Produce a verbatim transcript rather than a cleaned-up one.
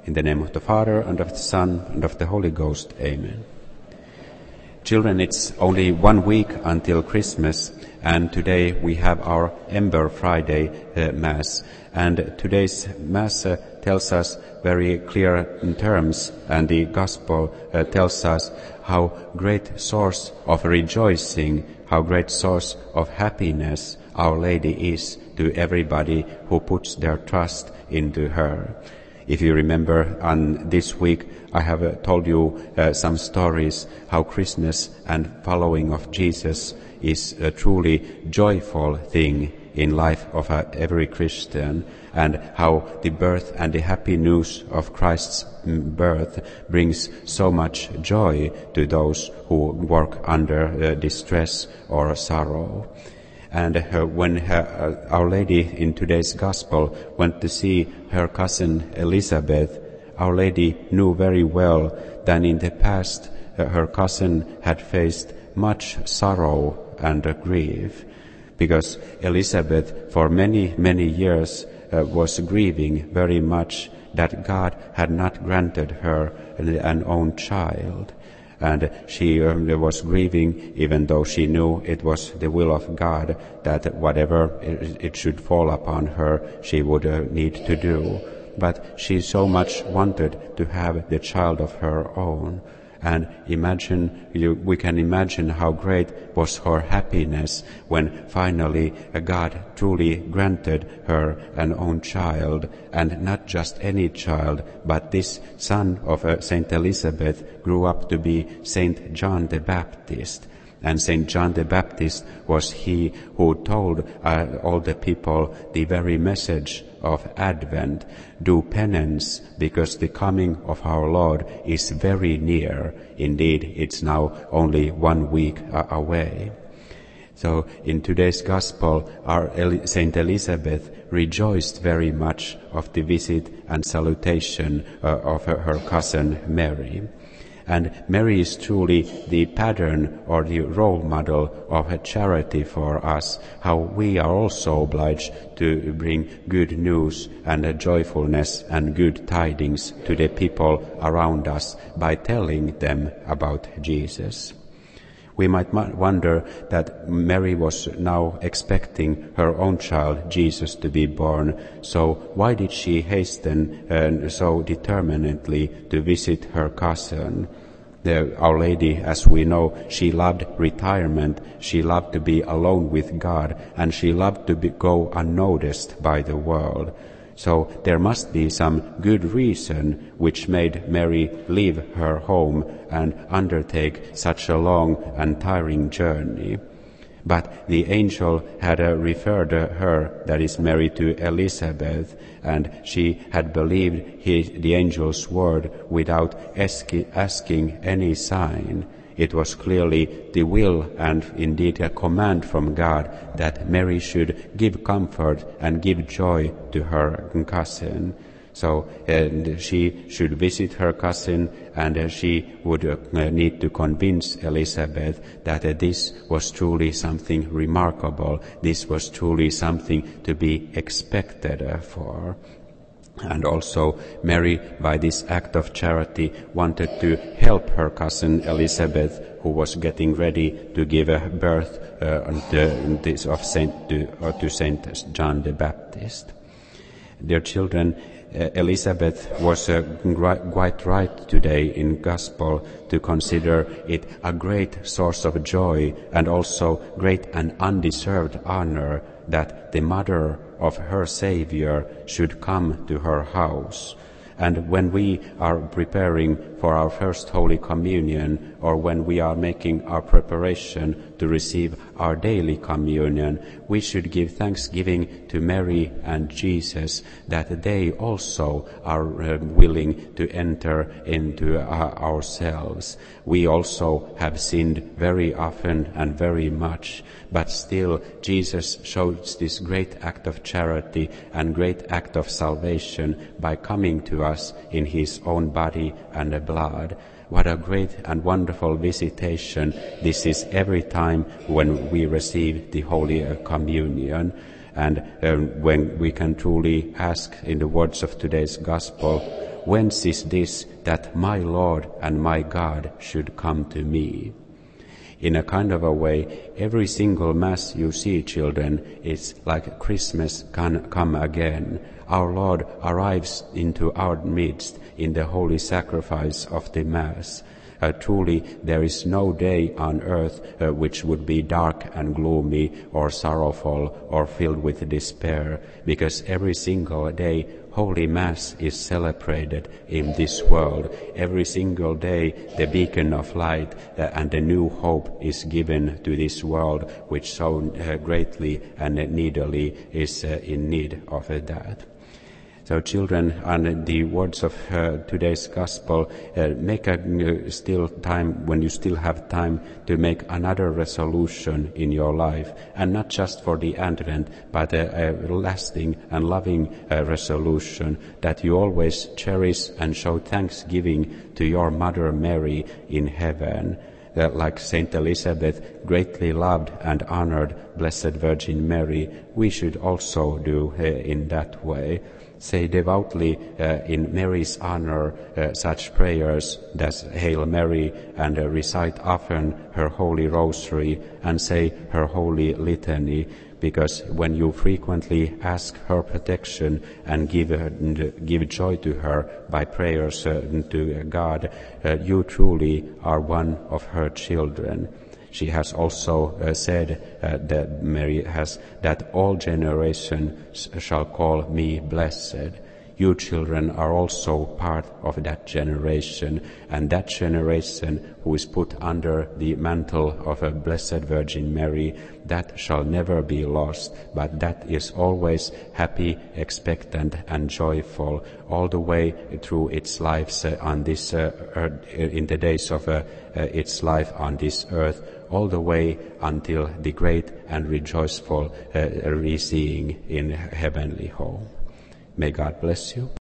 In the name of the Father, and of the Son, and of the Holy Ghost. Amen. Children, it's only one week until Christmas, and today we have our Ember Friday uh, Mass. And today's Mass uh, tells us very clear in terms, and the Gospel uh, tells us how great source of rejoicing, how great source of happiness Our Lady is to everybody who puts their trust into her. If you remember, on this week I have uh, told you uh, some stories how Christmas and following of Jesus is a truly joyful thing in life of uh, every Christian, and how the birth and the happy news of Christ's birth brings so much joy to those who work under uh, distress or sorrow. And uh, when her, uh, Our Lady in today's Gospel went to see her cousin Elizabeth, Our Lady knew very well that in the past uh, her cousin had faced much sorrow and uh, grief, because Elizabeth for many, many years uh, was grieving very much that God had not granted her an own child. And she um, was grieving, even though she knew it was the will of God that whatever it, it should fall upon her, she would uh, need to do. But she so much wanted to have the child of her own. And imagine, you, we can imagine how great was her happiness when finally uh, God truly granted her an own child, and not just any child, but this son of uh, Saint Elizabeth grew up to be Saint John the Baptist. And Saint John the Baptist was he who told uh, all the people the very message of Advent: do penance, because the coming of our Lord is very near. Indeed, it's now only one week uh, away. So in today's Gospel, our El- Saint Elizabeth rejoiced very much of the visit and salutation uh, of her, her cousin Mary. And Mary is truly the pattern or the role model of a charity for us, how we are also obliged to bring good news and a joyfulness and good tidings to the people around us by telling them about Jesus. We might wonder that Mary was now expecting her own child, Jesus, to be born. So why did she hasten uh, so determinedly to visit her cousin? The, Our Lady, as we know, she loved retirement, she loved to be alone with God, and she loved to be, go unnoticed by the world. So there must be some good reason which made Mary leave her home and undertake such a long and tiring journey. But the angel had uh, referred uh, her, that is Mary, to Elizabeth, and she had believed his, the angel's word without aski, asking any sign. It was clearly the will and indeed a command from God that Mary should give comfort and give joy to her cousin. So uh, she should visit her cousin, and uh, she would uh, need to convince Elizabeth that uh, this was truly something remarkable. This was truly something to be expected uh, for. And also Mary, by this act of charity, wanted to help her cousin Elizabeth, who was getting ready to give uh, birth uh, on the, this of Saint to, or to Saint John the Baptist. Dear children, Uh, Elizabeth was uh, quite right today in Gospel to consider it a great source of joy and also great and undeserved honor that the mother of her Savior should come to her house. And when we are preparing for our first Holy Communion, or when we are making our preparation to receive our daily communion, we should give thanksgiving to Mary and Jesus that they also are uh, willing to enter into uh, ourselves. We also have sinned very often and very much, but still Jesus shows this great act of charity and great act of salvation by coming to us in his own body and blood. What a great and wonderful visitation this is every time when we receive the Holy Communion. And um, when we can truly ask in the words of today's gospel, whence is this that my Lord and my God should come to me? In a kind of a way, every single Mass you see, children, is like Christmas can come again. Our Lord arrives into our midst in the holy sacrifice of the Mass. Uh, truly, there is no day on earth uh, which would be dark and gloomy or sorrowful or filled with despair, because every single day Holy Mass is celebrated in this world. Every single day the beacon of light uh, and a new hope is given to this world, which so uh, greatly and needily is uh, in need of uh, that. So children, on the words of uh, today's gospel, uh, make a uh, still time, when you still have time, to make another resolution in your life, and not just for the Advent, but a, a lasting and loving uh, resolution, that you always cherish and show thanksgiving to your Mother Mary in heaven. Uh, like Saint Elizabeth greatly loved and honored Blessed Virgin Mary, we should also do uh, in that way. Say devoutly uh, in Mary's honor uh, such prayers as Hail Mary, and uh, recite often her Holy Rosary and say her Holy Litany, because when you frequently ask her protection and give her, give joy to her by prayers uh, to God, uh, you truly are one of her children. She has also uh, said uh, that Mary has that all generations shall call me blessed. You children are also part of that generation, and that generation who is put under the mantle of a Blessed Virgin Mary, that shall never be lost, but that is always happy, expectant, and joyful all the way through its lives uh, on this uh, earth, in the days of uh, uh, its life on this earth, all the way until the great and rejoiceful uh, reseeing in heavenly home. May God bless you.